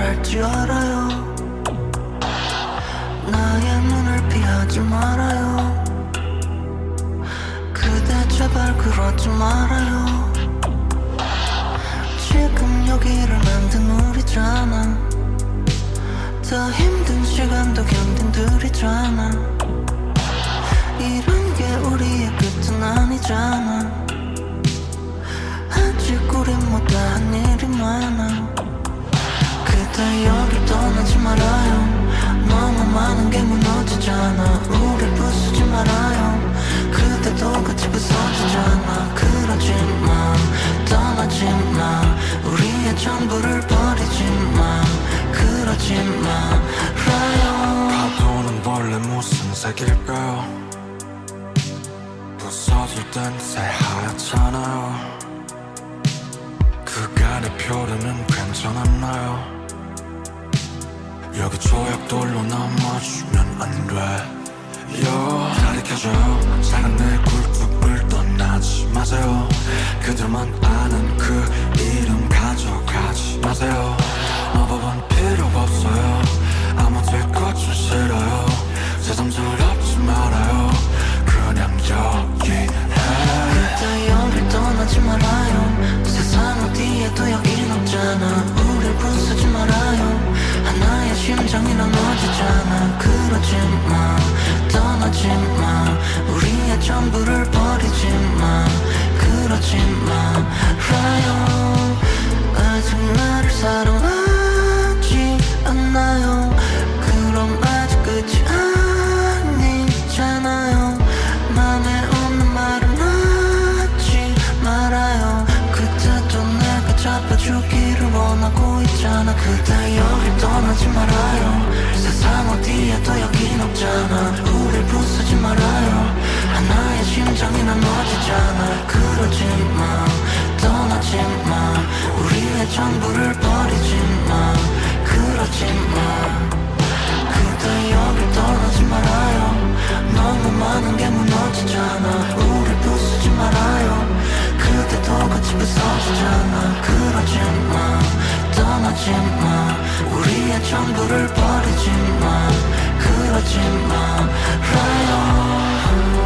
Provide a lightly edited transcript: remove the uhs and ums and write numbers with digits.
할지 알아요. 나의 눈을 피하지 말아요. 그대 제발 그러지 말아요. 지금 여기를 만든 우리잖아. 더 힘든 시간도 견딘 둘이잖아. 이런 게 우리의 끝은 아니잖아. 아직 우린 못다한 일이 많아. 그대 여길 떠나지 말아요. 너무 많은 게 무너지잖아. 우릴 부수지 말아요. 그대도 같이 부서지잖아. 그러지 마, 떠나지 마. 우리의 전부를 버리지 마. 그러지 말아요. 파도는 원래 무슨 색일까요? 부서질 땐 새하얗잖아요. 그간의 표류는 괜찮았나요? 여기 조약돌로 넘어주면 안 돼요. 가리켜줘요. 작은 내 굴뚝을 떠나지 마세요. 그들만 아는 그 이름 가져가지 마세요. 마법은 필요 없어요. 아무 될 것 좀 싫어요. 세상 더럽지 말아요. 그냥 여기해. 그대 여길 떠나지 말아요. 세상 어디에도 여긴 없잖아. 우릴 부수지 말아요. 하나의 심장이 나눠지잖아. 그러지 마, 떠나지 마. 우리의 전부를 버리지 마. 그러지 말아요. 아직 나를 사랑하지 않나요? 그럼 아직 끝이 아니잖아요. 맘에 없는 말은 하지 말아요. 그때도 내가 잡아주기를 원하고 있잖아. 그대 여길 떠나지 말아요. 세상 어디에도 여긴 없잖아. 우릴 부수지 말아요. 하나의 심장이 나눠지잖아. 그러지 마, 떠나지 마. 우리의 전부를 버리지 마. 그러지 마. 그대 여길 떠나지 말아요. 너무 많은 게 무너지잖아. 우릴 부수지 말아요. 그대도 같이 부서지잖아. 그러지 마, 떠나지 마. 우리의 전부를 버리지 마. 그러지 말아요.